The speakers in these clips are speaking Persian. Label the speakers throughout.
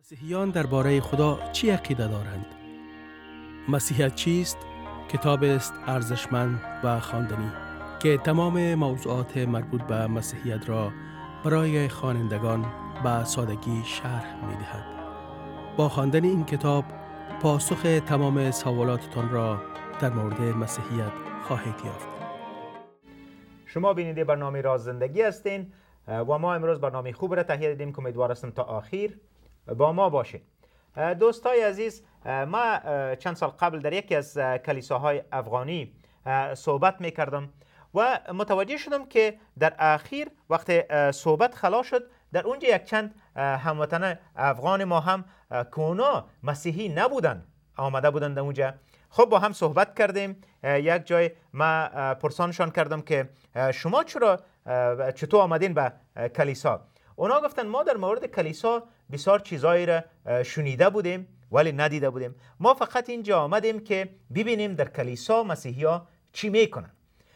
Speaker 1: مسیحیان درباره خدا چی عقیده دارند؟ مسیحیت چیست؟ کتاب است ارزشمند و خواندنی که تمام موضوعات مربوط به مسیحیت را برای خوانندگان به سادگی شرح می‌دهد. با خواندن این کتاب پاسخ تمام سوالاتتان را در مورد مسیحیت خواهید یافت.
Speaker 2: شما بیننده برنامه راز زندگی هستین و ما امروز برنامه خوب را تهیه دیدیم که امیدوار هستم تا آخر با ما باشین. دوستای عزیز، ما چند سال قبل در یکی از کلیساهای افغانی صحبت میکردم و متوجه شدم که در اخیر وقت صحبت خلاص شد، در اونجا یک چند هموطن افغان ما هم که اونا مسیحی نبودن آمده بودن در اونجا. خب با هم صحبت کردیم. یک جای ما پرسانشان کردم که شما چطور آمدین به کلیسا؟ اونا گفتن ما در مورد کلیسا بسیار چیزایی را شنیده بودیم ولی ندیده بودیم. ما فقط اینجا آمدیم که ببینیم در کلیسا مسیحی ها چی میکنن.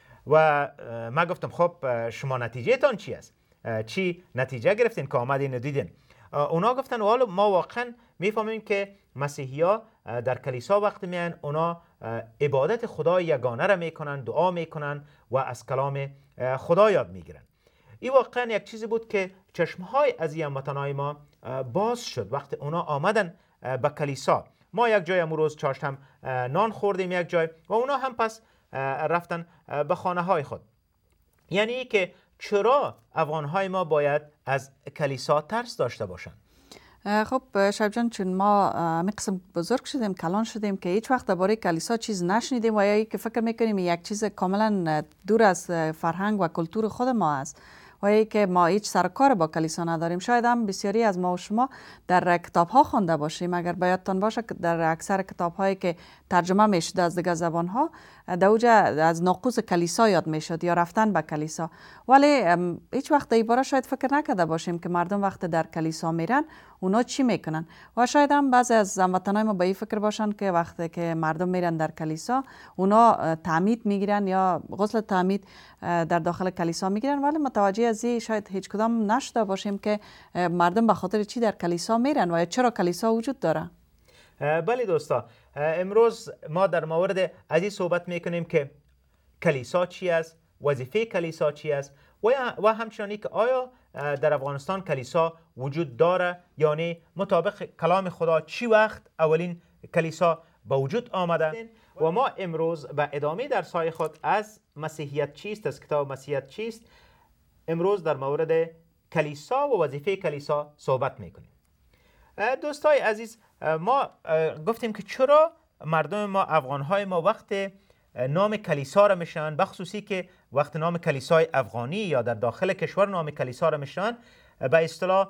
Speaker 2: و ما گفتم خب شما نتیجه تان چی است؟ چی نتیجه گرفتین که آمدین و دیدین؟ اونا گفتن والا ما واقعا میفهمیم که مسیحی ها در کلیسا وقت میان اونا عبادت خدا یگانه را میکنن، دعا میکنن و از کلام خدا یاد میگیرن. این واقعا یک چیزی بود که چشمهای از این هموطنای ما باز شد وقتی اونا آمدن به کلیسا. ما یک جای امروز چاشت نان خوردیم یک جای و اونا هم پس رفتن به خانه های خود. یعنی که چرا افغانهای ما باید از کلیسا ترس داشته باشند؟
Speaker 3: خب شایب جان، چون ما می قسم بزرگ شدیم، کلان شدیم که هیچ وقت درباره کلیسا چیز نشنیدیم و یا که فکر میکنیم یک چیز کاملا دور از فرهنگ و کلتور خود ما است و یا که ما هیچ سرکار با کلیسا نداریم. شاید هم بسیاری از ما و شما در کتاب ها خوانده باشیم. اگر یادتان باشه که در اکثر کتاب هایی که ترجمه میشد از دیگر زبان ها در اوجا از ناقوس کلیسا یاد میشد یا رفتن به کلیسا، ولی هیچ وقت این باره شاید فکر نکرده باشیم که مردم وقت در کلیسا میرن اونا چی میکنن. و شاید هم بعضی از هموطنان ما به این فکر باشن که وقتی که مردم میرن در کلیسا اونا تعمید میگیرن یا غسل تعمید در داخل کلیسا میگیرن، ولی متوجه از این شاید هیچ کدام نشده باشیم که مردم به خاطر چی در کلیسا میرن و چرا کلیسا وجود داره.
Speaker 2: بله دوستا، امروز ما در مورد از این صحبت میکنیم که کلیسا چی است، وظیفه کلیسا چی است و همچنانی که آیا در افغانستان کلیسا وجود داره، یعنی مطابق کلام خدا چی وقت اولین کلیسا به وجود آمده. و ما امروز به ادامه درس‌های خود از مسیحیت چیست، از کتاب مسیحیت چیست، امروز در مورد کلیسا و وظیفه کلیسا صحبت میکنیم. دوستای عزیز، ما گفتیم که چرا مردم ما، افغانهای ما، وقت نام کلیسا را میشنن، بخصوصی که وقت نام کلیسای افغانی یا در داخل کشور نام کلیسا را میشنن، به اصطلاح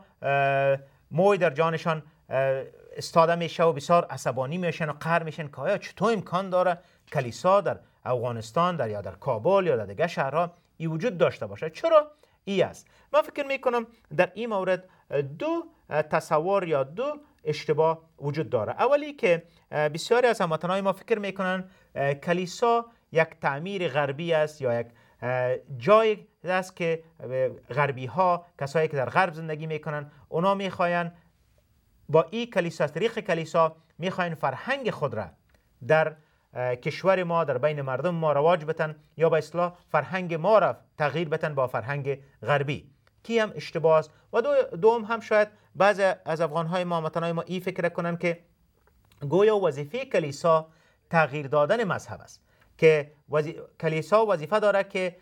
Speaker 2: موی در جانشان استاده میشه و بسیار عصبانی میشن و قهر میشن که آیا چطور امکان داره کلیسا در افغانستان یا در کابل یا در دیگه شهرها ای وجود داشته باشه؟ چرا ای است؟ من فکر میکنم در این مورد دو تصور یا دو اشتباه وجود داره. اولی که بسیاری از هموطنان ما فکر میکنن کلیسا یک تعمیر غربی است یا یک جایی است که غربی ها، کسایی که در غرب زندگی میکنن، اونا میخواین با این کلیسا، طریق کلیسا میخواین فرهنگ خود را در کشور ما، در بین مردم ما رواج بتن یا به اصطلاح فرهنگ ما را تغییر بتن با فرهنگ غربی، کی هم اشتباه است. و دوم هم شاید بعضی از افغانهای ما، هموطنای ما این فکر کنن که گویا وظیفه کلیسا تغییر دادن مذهب است، که کلیسا وظیفه داره که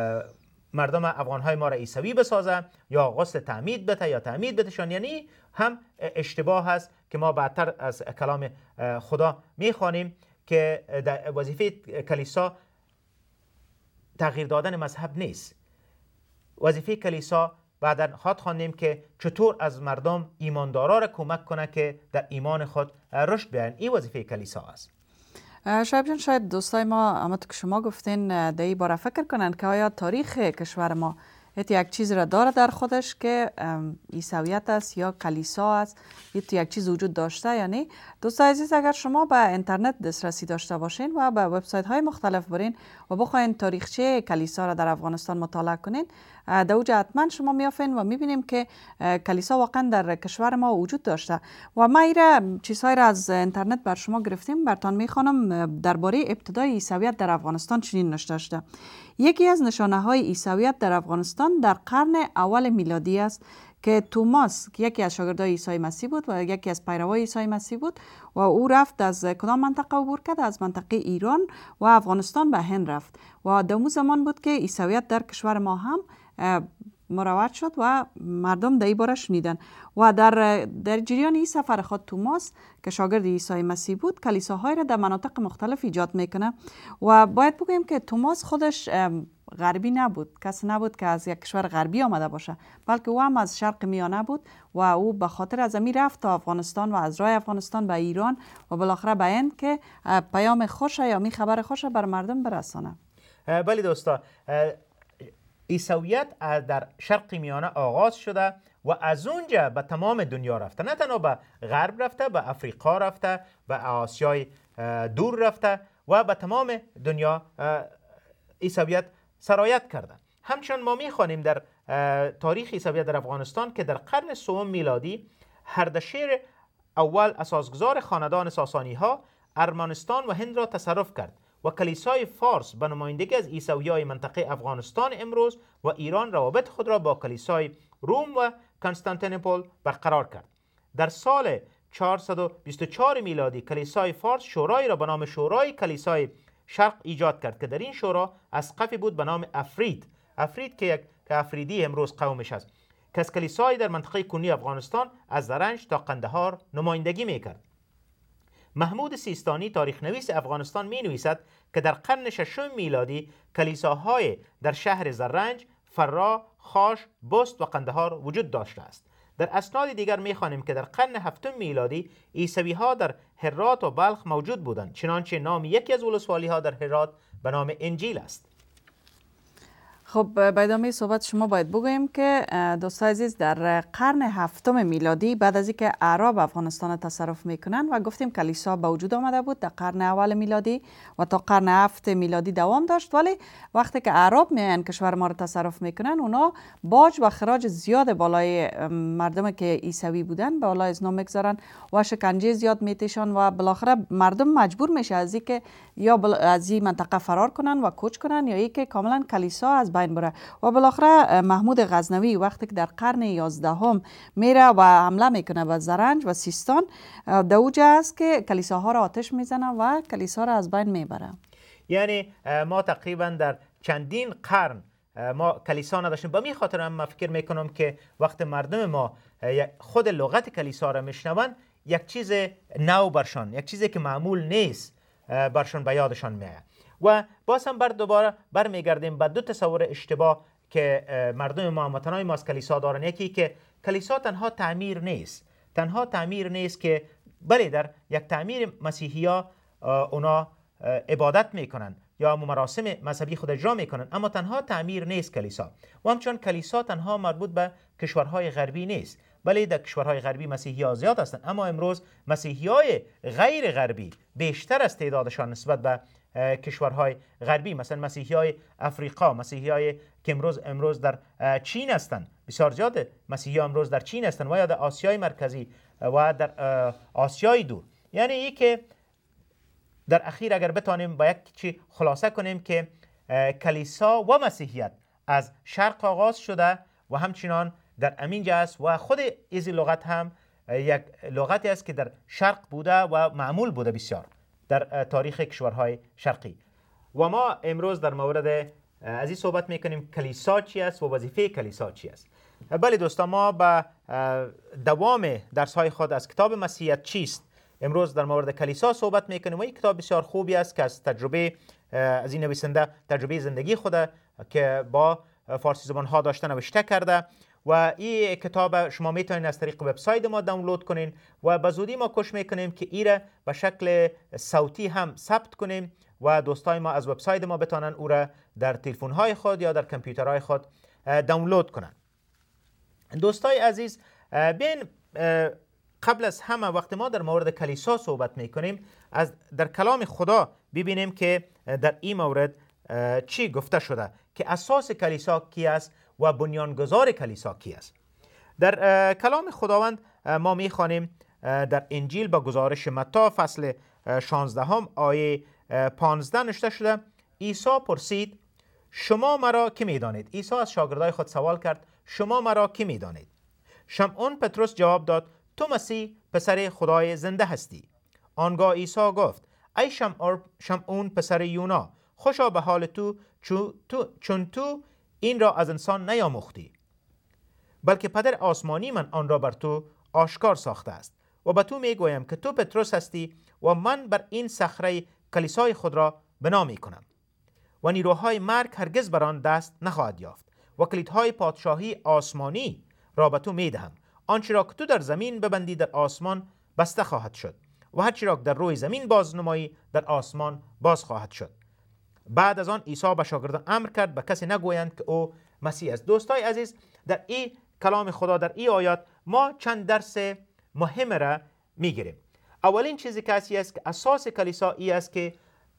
Speaker 2: مردم افغانهای ما را عیسوی بسازه یا غسل تعمید بده یا تعمید بدهشان. یعنی هم اشتباه هست که ما بعدتر از کلام خدا میخوانیم که وظیفه کلیسا تغییر دادن مذهب نیست. وظیفه کلیسا بعداً خواندیم که چطور از مردم ایماندارا را کمک کنه که در ایمان خود رشد بیان. این وظیفه کلیسا است.
Speaker 3: شایب جان، شاید دوستای ما همونطور که شما گفتین در این باره فکر کنند که آیا تاریخ کشور ما یک چیز را داره در خودش که عیسویت است یا کلیسا است، یک چیز وجود داشته یا نه. دوستای عزیز، اگر شما به اینترنت دسترسی داشته باشین و به وبسایت های مختلف برین و بخواین تاریخچه کلیسا را در افغانستان مطالعه کنین، در اوج حتما شما میافین و میبینیم که کلیسا واقعا در کشور ما وجود داشته. و ما ایره چیزهای را از اینترنت بر شما گرفتیم، برتان میخوانم. درباره ابتدای عیسویت در افغانستان چنین نوشته شده: یکی از نشانه های عیسویت در افغانستان در قرن اول میلادی است که توماس که یکی از شاگردای عیسی مسیح بود و یکی از پیروای عیسی مسیح بود و او رفت از کدام منطقه عبور کرد؟ از منطقه ایران و افغانستان به هند رفت و در اون زمان بود که عیسویت در کشور ما هم مروج شد و مردم در این باره شنیدن. و در جریان این سفر خود توماس که شاگرد عیسی مسیح بود کلیساهای را در مناطق مختلف ایجاد میکنه. و باید بگوییم که توماس خودش غربی نبود، کسی نبود که از یک کشور غربی آمده باشه، بلکه او هم از شرق میانه بود و او به خاطر از امی رفت تا افغانستان و از راه افغانستان به ایران و بالاخره به هند که پیام خوش یا می خبر خوش بر مردم برسانه.
Speaker 2: بله دوستا، عیسویت در شرق میانه آغاز شده و از اونجا به تمام دنیا رفته، نه تنها به غرب رفته، به افریقا رفته، به آسیای دور رفته و به تمام دنیا عیسویت سرایت کرده. همچنان ما میخوانیم در تاریخ عیسویت در افغانستان که در قرن سوم میلادی اردشیر اول اساسگزار خاندان ساسانی ها ارمنستان و هند را تصرف کرد و کلیسای فارس به نمایندگی از عیسویای منطقه افغانستان امروز و ایران روابط خود را با کلیسای روم و کنستانتینوپل برقرار کرد. در سال 424 میلادی کلیسای فارس شورایی را به نام شورای کلیسای شرق ایجاد کرد که در این شورا اسقفی بود به نام افرید که افریدی امروز قومش است که از کلیسای در منطقه کنونی افغانستان از زرنج تا قندهار نمایندگی میکرد. محمود سیستانی تاریخ نویس افغانستان می نویسد که در قرن ششم میلادی کلیساهای در شهر زرنج، فرا، خاش، بست و قندهار وجود داشته است. در اسناد دیگر می‌خوانیم که در قرن هفتم میلادی عیسوی‌ها در هرات و بلخ موجود بودند، چنانچه نام یکی از ولسوالی‌ها در هرات به نام انجیل است.
Speaker 3: خب به ادامه صحبت شما باید بگوییم که دوستان عزیز در قرن هفتم میلادی بعد از اینکه اعراب افغانستان تصرف میکنن و گفتیم کلیسا به وجود آمده بود در قرن اول میلادی و تا قرن هفت میلادی دوام داشت، ولی وقتی که اعراب میان کشور ما رو تصرف میکنن اونا باج و خراج زیاد بالای مردم که عیسوی بودن بالای از نام میگذارن و شکنجه زیاد میتشن و بالاخره مردم مجبور میشه از اینکه یا از این منطقه فرار کنن و کوچ کنن یا اینکه کاملا کلیسا از بین بره. و بالاخره محمود غزنوی وقتی که در قرن 11 میره و حمله میکنه به زرنج و سیستان، در اوج است که کلیساها را آتش میزنه و کلیسا را از بین میبره.
Speaker 2: یعنی ما تقریبا در چندین قرن ما کلیسا نداشتیم. با می خاطر هم من فکر میکنم که وقت مردم ما خود لغت کلیسا را میشنون یک چیز نو برشان، یک چیزی که معمول نیست برشان به یادشان میاد. و باز هم دوباره برمیگردیم به دو تصور اشتباه که مردم ما وطنای ما از کلیسا دارن. یکی که کلیسا تنها تعمیر نیست که بله در یک تعمیر مسیحی‌ها اونا عبادت میکنن یا مراسم مذهبی خود اجرا میکنن، اما تنها تعمیر نیست کلیسا. و همچنان کلیسا تنها مربوط به کشورهای غربی نیست، بله در کشورهای غربی مسیحی‌ها زیاد هستند، اما امروز مسیحی‌های غیر غربی بیشتر از تعدادشان نسبت به کشورهای غربی، مثلا مسیحی‌های افریقا، مسیحی‌های که امروز در چین هستند، بسیار زیاد مسیحی‌ها امروز در چین هستند و یا در آسیای مرکزی و در آسیای دور. یعنی این که در اخیر اگر بتانیم با یک چی خلاصه کنیم که کلیسا و مسیحیت از شرق آغاز شده و همچنان در امینجا است و خود این لغت هم یک لغتی است که در شرق بوده و معمول بوده بسیار در تاریخ کشورهای شرقی. و ما امروز در مورد از این صحبت میکنیم کلیسا چی است و وظیفه کلیسا چی است. بله دوستان، ما به دوام درسهای خود از کتاب مسیحیت چیست امروز در مورد کلیسا صحبت میکنیم و این کتاب بسیار خوبی است که از تجربه از این نویسنده تجربه زندگی خود که با فارسی زبان ها داشته نوشته کرده و این کتاب شما میتونید از طریق وبسایت ما دانلود کنین و به زودی ما کوشش میکنیم که ایره به شکل صوتی هم ثبت کنیم و دوستای ما از وبسایت ما بتونن او را در تلفن های خود یا در کامپیوترهای خود دانلود کنن. دوستای عزیز، بین قبل از همه وقت ما در مورد کلیسا صحبت میکنیم از در کلام خدا ببینیم که در این مورد چی گفته شده که اساس کلیسا کی است و بنیانگذار کلیسا کی است. در کلام خداوند ما میخوانیم در انجیل به گزارش متی فصل 16 آیه 15 نوشته شده: عیسی پرسید شما مرا که میدانید. عیسی از شاگردای خود سوال کرد شما مرا که میدانید؟ شمعون پتروس جواب داد تو مسیح پسر خدای زنده هستی. آنگاه عیسی گفت ای شمعون پسر یونا، خوشا به حال تو چون تو این را از انسان نیاموختی، بلکه پدر آسمانی من آن را بر تو آشکار ساخته است. و به تو میگویم که تو پتروس هستی و من بر این صخره کلیسای خود را بنا میکنم و نیروهای مرگ هرگز بر آن دست نخواهد یافت و کلیدهای پادشاهی آسمانی را به تو میدهم. آنچه را که تو در زمین ببندی در آسمان بسته خواهد شد و هر چی را در روی زمین بازنمایی در آسمان باز خواهد شد. بعد از آن عیسی به شاگردان امر کرد به کسی نگویند که او مسیح است. دوستای عزیز، در این کلام خدا، در این آیات ما چند درس مهم را میگیریم. اولین چیزی که است که اساس کلیسا ای است که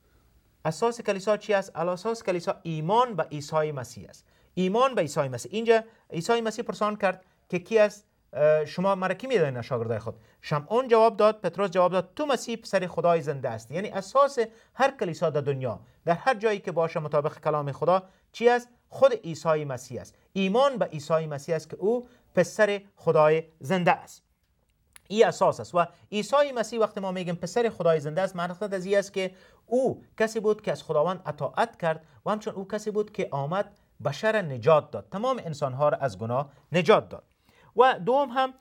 Speaker 2: اساس کلیسا چی است؟ اساس کلیسا ایمان به عیسی مسیح است. ایمان به عیسی مسیح. اینجا عیسی مسیح پرسان کرد که کی است؟ شما مرا کی میدانید شاگردای خود؟ شمعون جواب داد، پتروس جواب داد تو مسیح پسر خدای زنده است. یعنی اساس هر کلیسا در دنیا، در هر جایی که باشه مطابق کلام خدا چی است؟ خود عیسی مسیح است. ایمان به عیسی مسیح است که او پسر خدای زنده است. این اساس است. و عیسی مسیح وقتی ما میگیم پسر خدای زنده است، مقصد از این است که او کسی بود که از خداوند اطاعت کرد و همچنین او کسی بود که آمد بشر نجات داد، تمام انسانها را از گناه نجات داد. و دوم هم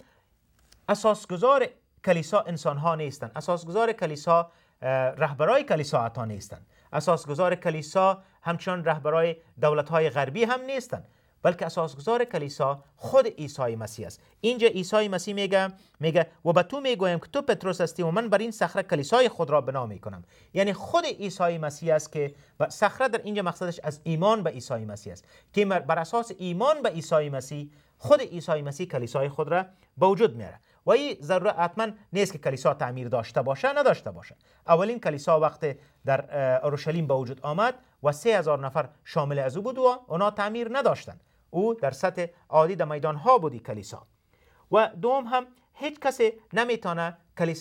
Speaker 2: اساسگزار کلیسا انسانها نیستند. اساسگزار کلیسا رهبرای کلیسا حتی نیستند. اساسگزار کلیسا همچنان رهبرای دولت‌های غربی هم نیستند، بلکه اساسگزار کلیسا خود عیسی مسیح است. اینجا عیسی مسیح میگه و به تو میگویم که تو پتروس هستی و من بر این صخره کلیسای خود را بنا میکنم. یعنی خود عیسی مسیح است که صخره در اینجا مقصدش از ایمان به عیسی مسیح است که بر اساس ایمان به عیسی مسیح خود عیسی مسیح کلیسای خود را به وجود میاره. و این ضرورت حتما نیست که کلیسا تعمیر داشته باشه نداشته باشه. اولین کلیسا وقت در اورشلیم به وجود آمد و 3000 نفر شامل از او بود و اونا تعمیر نداشتند. او در سطح عادی در میدان ها بودی کلیسا. و دوم هم هیچ کسی نمیتونه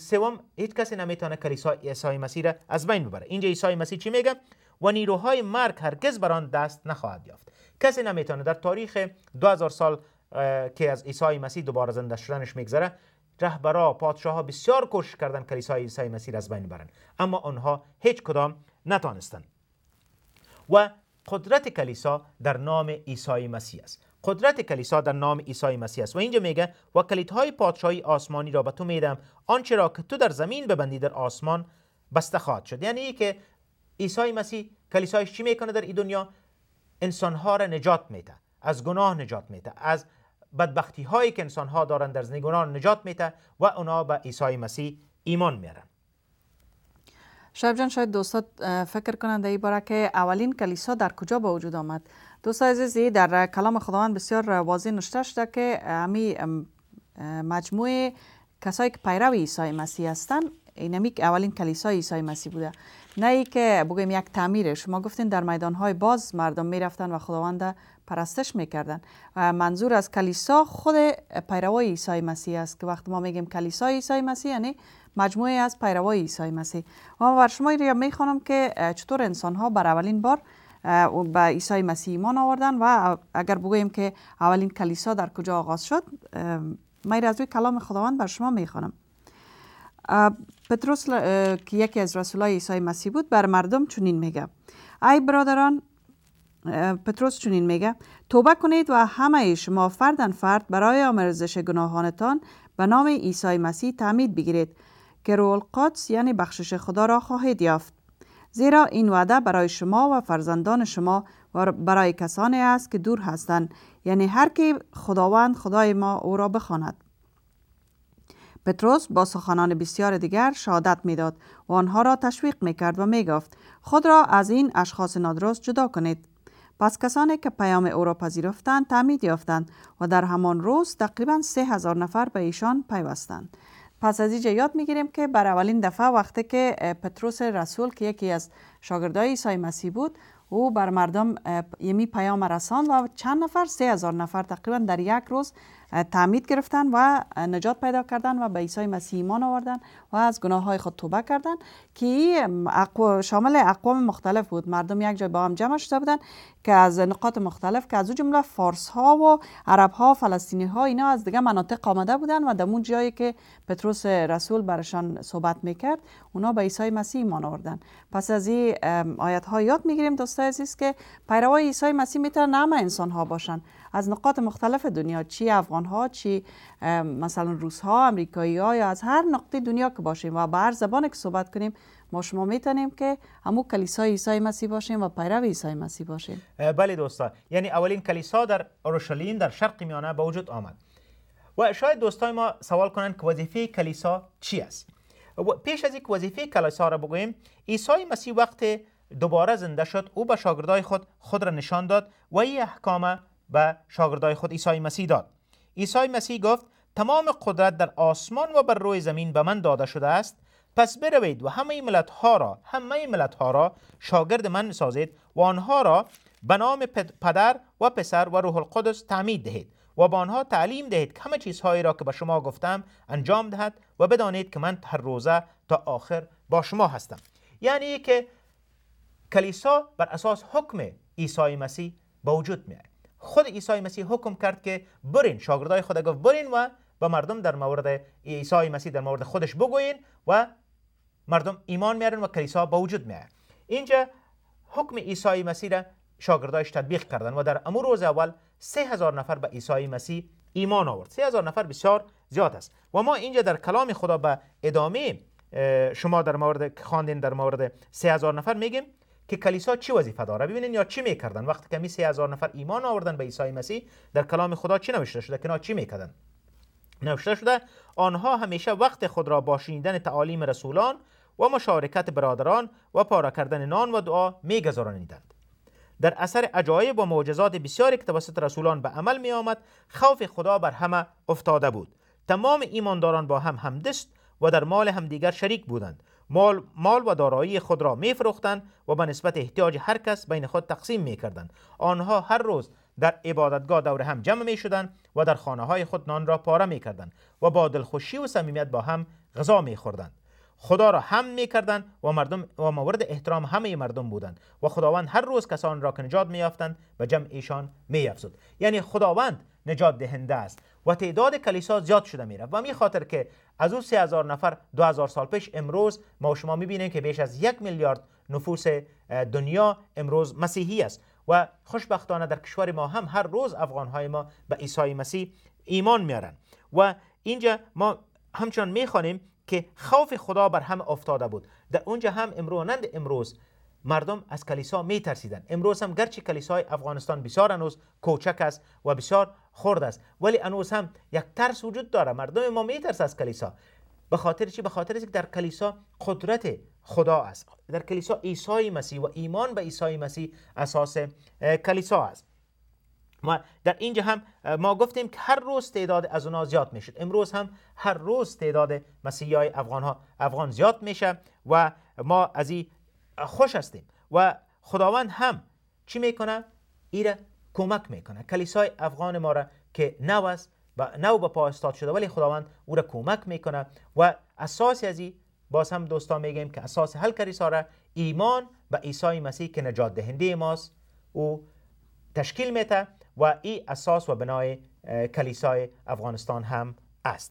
Speaker 2: کلیسای عیسی مسیح را از بین ببره. اینجا عیسی مسیح چی میگه؟ و نیروهای مرگ هرگز بر آن دست نخواهد یافت. کسی نمیتونه در تاریخ 2000 سال که از عیسی مسیح دوباره زنده شدنش میگذره، رهبرا، پادشاه‌ها بسیار کوشش کردن کلیسای عیسی مسیح را از بین ببرن، اما آنها هیچ کدام نتونستند. و قدرت کلیسا در نام عیسی مسیح است. قدرت کلیسا در نام عیسی مسیح است. و اینجا میگه و کلیدهای پادشاهی آسمانی را به تو میدم، آنچه را که تو در زمین ببندی در آسمان بسته خواهد شد. یعنی که عیسی مسیح کلیسایش چی میکنه در این دنیا؟ انسانها را نجات میده، از گناه نجات میده، از بدبختی هایی که انسانها دارن در زندگی گناه نجات میده و اونا به عیسی مسیح ایمان میارن.
Speaker 3: شایب جان، شاید دوستان فکر کنند در این باره که اولین کلیسا در کجا به وجود آمد. دوستان عزیزی، در کلام خداوند بسیار واضح نوشته شده که همی مجموعه کسایی که پیرو عیسی مسیح هستند اینمی که اولین کلیسای عیسی مسیح بوده، نه ای که بگیم یک تعمیره. شما گفتین در میدانهای باز مردم میرفتن و خداوند پرستش میکردن. منظور از کلیسا خود پیروای عیسی مسیح است که وقتی ما میگیم کلیسای عیسی مسیح یعنی مجموعه از پیروای عیسی مسیح. و ما بر شما میخوانم که چطور انسانها بر اولین بار به عیسی مسیح ایمان آوردن و اگر بگوییم که اولین کلیسا در کجا آغاز شد، من از روی کلام خداوند بر شما میخوانم. پتروس که یکی از رسولای عیسی مسیح بود بر مردم چنین میگه: ای برادران، پتروس چنین میگه توبه کنید و همه شما فردن فرد برای آمرزش گناهانتان به نام عیسی مسیح تعمید بگیرید که روح القدس یعنی بخشش خدا را خواهید یافت. زیرا این وعده برای شما و فرزندان شما و برای کسانی است که دور هستند، یعنی هر که خداوند خدای ما او را بخواند. پتروس با سخنان بسیار دیگر شهادت میداد و آنها را تشویق میکرد و میگفت خود را از این اشخاص نادرست جدا کنید. پس کسانی که پیام او را پذیرفتند تعمید یافتند و در همان روز تقریبا 3000 نفر به ایشان پیوستند. پس از اینجا یاد میگیریم که بر اولین دفعه وقتی که پتروس رسول که یکی از شاگردای عیسی مسیح بود او بر مردم یمی پیام رساند و چند نفر 3000 نفر تقریبا در یک روز تعمید گرفتن و نجات پیدا کردن و به عیسی مسیح ایمان آوردن و از گناههای خود توبه کردن که شامل اقوام مختلف بود. مردم یک جای با هم جمع شده بودن که از نقاط مختلف که از او جمله فارس ها و عرب ها، فلسطینی ها، اینا از دیگه مناطق آمده بودن و در اون جایی که پتروس رسول برشان صحبت میکرد اونا به عیسی مسیح ایمان آوردن. پس از این آیات ها یاد میگیریم دوستای عزیز که پیروای عیسی مسیح میتونن همه انسان ها باشن از نقاط مختلف دنیا، چی افغان ها، چی مثلا روس ها، امریکایی ها، یا از هر نقطه دنیا که باشیم و به هر زبانی که صحبت کنیم ما شما میتونیم که همون کلیسای عیسی مسیح باشیم و پیرو عیسی مسیح باشیم.
Speaker 2: بله دوستان، یعنی اولین کلیسا در اورشلیم در شرق میانه به وجود آمد و شاید دوستای ما سوال کنند که وظیفه کلیسا چی است. پیش از اینکه وظیفه کلیسا را بگوییم، عیسی مسیح وقت دوباره زنده شد او به شاگردای خود را نشان داد و این احکام به شاگردای خود عیسی مسیح داد. عیسی مسیح گفت تمام قدرت در آسمان و بر روی زمین به من داده شده است، پس بروید و همه ملت ها را شاگرد من سازید و آنها را به نام پدر و پسر و روح القدس تعمید دهید و به آنها تعلیم دهید که همه چیزهایی را که به شما گفتم انجام دهد و بدانید که من هر روزه تا آخر با شما هستم. یعنی که کلیسا بر اساس حکم عیسی مسیح به وجود میاد. خود عیسی مسیح حکم کرد که برین، شاگردای خود گفت برین و با مردم در مورد عیسی مسیح در مورد خودش بگوین و مردم ایمان میارن و کلیسا به وجود میاد. اینجا حکم عیسی مسیح را شاگردایش تطبیق کردن و در امور روز اول 3000 نفر به عیسی مسیح ایمان آورد. 3000 نفر بسیار زیاد است و ما اینجا در کلام خدا به ادامه شما در مورد خواندین در مورد 3000 نفر میگیم که کلیسا چی وظیفه داره. ببینین یا چی میکردن وقتی که می 3000 نفر ایمان آوردن به عیسی مسیح. در کلام خدا چی نوشته شده که چی میکردن؟ نوشته شده آنها همیشه وقت خود را با شنیدن تعالیم رسولان و مشارکت برادران و پاره کردن نان و دعا میگذرانیدند. در اثر عجایب و معجزات بسیاری که توسط رسولان به عمل می آمد، خوف خدا بر همه افتاده بود. تمام ایمانداران با هم همدست و در مال همدیگر شریک بودند. مال و دارایی خود را می فروختند و به نسبت احتیاج هر کس بین خود تقسیم می کردند. آنها هر روز در عبادتگاه دور هم جمع می شدند و در خانه های خود نان را پاره می کردند و با دلخوشی و صمیمیت با هم غذا می خوردند. خدا را حمد می‌کردند و مردم و مورد احترام همه مردم بودند و خداوند هر روز کسان را که نجات می‌یافتند به جمع ایشان می‌افزود. یعنی خداوند نجات دهنده است و تعداد کلیسا زیاد شده میره و می خاطر که از اون 3000 نفر 2000 سال پیش امروز ما و شما می‌بینیم که بیش از 1 میلیارد نفوس دنیا امروز مسیحی است و خوشبختانه در کشور ما هم هر روز افغان‌های ما به عیسی مسیح ایمان میارن و اینجا ما همچنان می‌خوانیم که خوف خدا بر هم افتاده بود. در اونجا هم امروز مردم از کلیسا می ترسیدن. امروز هم گرچه کلیسای افغانستان بسیار هنوز کوچک است و بسیار خرد است، ولی هنوز هم یک ترس وجود داره. مردم ما می ترسه از کلیسا. به خاطر چی؟ به خاطر اینکه در کلیسا قدرت خدا است. در کلیسا عیسی مسیح و ایمان به عیسی مسیح اساس کلیسا است. ما در اینجا هم ما گفتیم که هر روز تعداد از اونها زیاد میشه. امروز هم هر روز تعداد مسیحیای افغان زیاد میشه و ما از این خوش هستیم و خداوند هم چی میکنه؟ ایره کمک میکنه. کلیسای افغان ما را که نو به پا استاد شده ولی خداوند او را کمک میکنه و اساس از این باز هم دوستان میگیم که اساس هر کلیسا را ایمان به عیسی مسیح که نجات دهنده ماست او تشکیل میده و این اساس و بنای کلیسای افغانستان هم